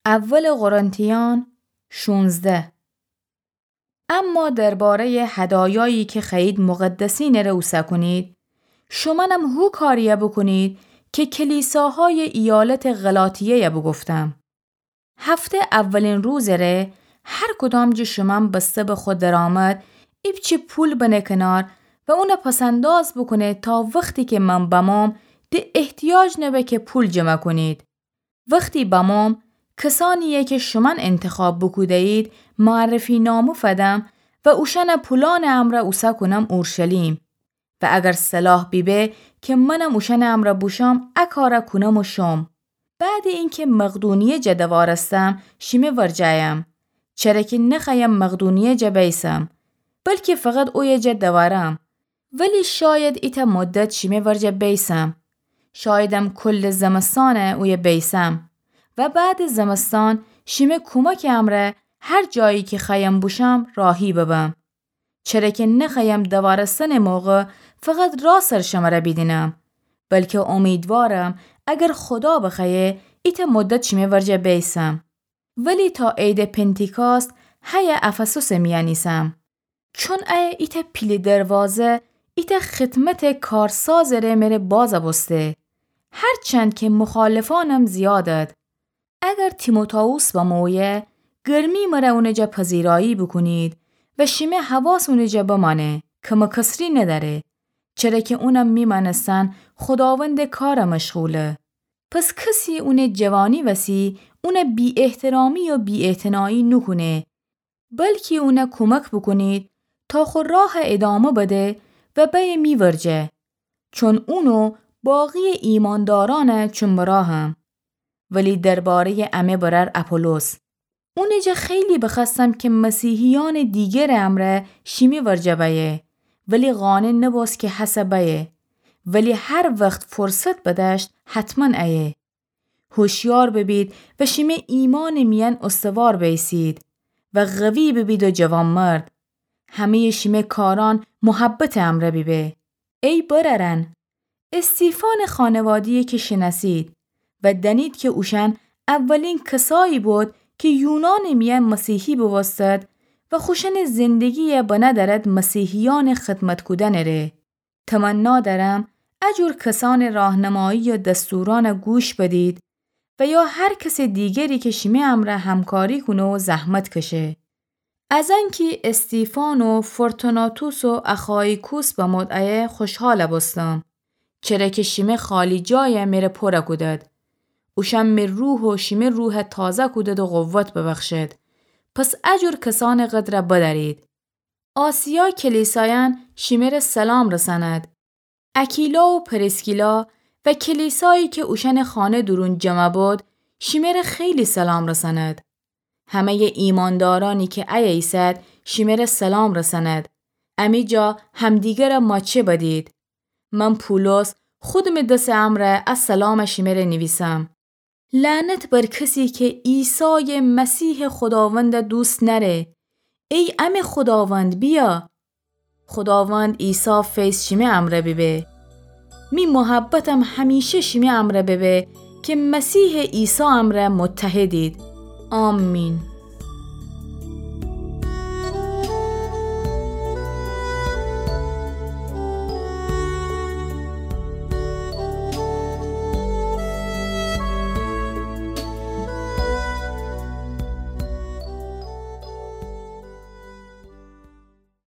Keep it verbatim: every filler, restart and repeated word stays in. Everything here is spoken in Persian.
اول قرنتیان شانزده. اما درباره هدایایی که خواهید مقدسین روسه کنید، شمانم هو کاریه بکنید که کلیساهای ایالت غلاطیه بگفتم. هفته اولین روز ره هر کدام جو شمام بسته به خود درآمد ایب چه پول بنه کنار و اون پسنداز بکنه تا وقتی که من بمام ده احتیاج نبه که پول جمع کنید. وقتی بمام کسانیه که شمان انتخاب بکوده اید معرفی نامو فدم و اوشن پولان امره اوسه کنم اورشلیم و اگر صلاح بیبه که منم اوشن امره بوشام اکاره کنم و شم. بعد اینکه مقدونیه جدوارستم شیمه ورجایم، چرا که نخوایم مقدونیه جبیسم بلکه فقط اوی جدوارم، ولی شاید ایتا مدت شیمه ورجا بیسم، شایدم کل زمستانه اوی بیسم و بعد زمستان شیمه کمک امره هر جایی که خوایم بوشم راهی ببم، چرا که نخوایم دوارستن موقع فقط را سر شماره بیدینم، بلکه امیدوارم اگر خدا بخواه ایتا مدت شیمه ورجا بیسم، ولی تا عید پنتیکاست های افسوس میانیسم، چون ای ایتا پیل دروازه ایتا خدمت کارساز ره میره باز بسته، هرچند که مخالفانم زیادد. اگر تیموتائوس با مویه گرمی مره اونجا پذیرایی بکنید و شیمه حواس اونجا بمانه که مکسری نداره، چرا که اونم میمانستن خداوند کار مشغوله. پس کسی اون جوانی وسی اون بی احترامی و بی اعتنایی نکنه، بلکه اون کمک بکنید تا خود راه ادامه بده و بی میورجه، چون اونو باقی ایماندارانه چون براهم. ولی درباره امه برر اپولوس اونجا خیلی بخستم که مسیحیان دیگر امره شیمی ورجه بیه، ولی غانه نباست که حسبه، ولی هر وقت فرصت بدشت حتما ایه. هوشیار ببید و شیمه ایمان میان استوار بیسید و قوی ببید و جوان مرد. همه شیمه کاران محبت امره بیبه. ای بررن، استیفان خانوادیه که شناسید و دنید که اوشن اولین کسایی بود که یونان میان مسیحی بوستد و خوشن زندگی بندرد مسیحیان خدمت کودن ره. تمنا دارم اجور کسان راهنمایی و دستوران گوش بدید و یا هر کس دیگری که شیمه امره همکاری کنه و زحمت کشه. از انکی استیفان و فورتوناتوس و اخایکوس با مدعیه خوشحال بستم، چرا که شیمه خالی جای میره پره کودد. اوشم می روح و شیمه روح تازه کودد و قوت ببخشد. پس اجور کسان قدر بدارید. آسیا کلیسایان شیمه سلام رساند. اکیلا و پرسکیلا و کلیسایی که اوشن خانه درون جمع بود شیمه خیلی سلام رساند. همه ایماندارانی که ای ایسد شیمه سلام رساند. امی جا همدیگر ماچه بدید. من پولس خودم دست امره از سلام شیمه نویسم. لعنت بر کسی که عیسی مسیح خداوند دوست نره. ای ام خداوند بیا. خداوند عیسی فیس شیمه امره ببه. می محبتم همیشه شیمه امره ببه که مسیح عیسی امره متحدید. آمین.